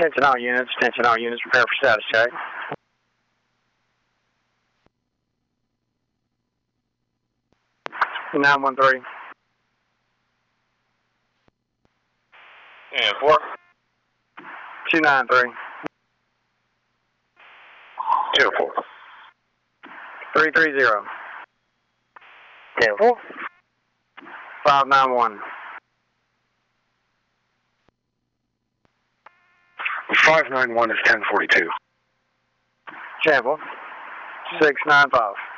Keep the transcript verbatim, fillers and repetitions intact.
Attention all units, attention all units, prepare for status check. nine one three. And four. two nine three. Two four. three three zero. ten four. five nine one. five nine one is ten forty-two. Chapel. six nine five.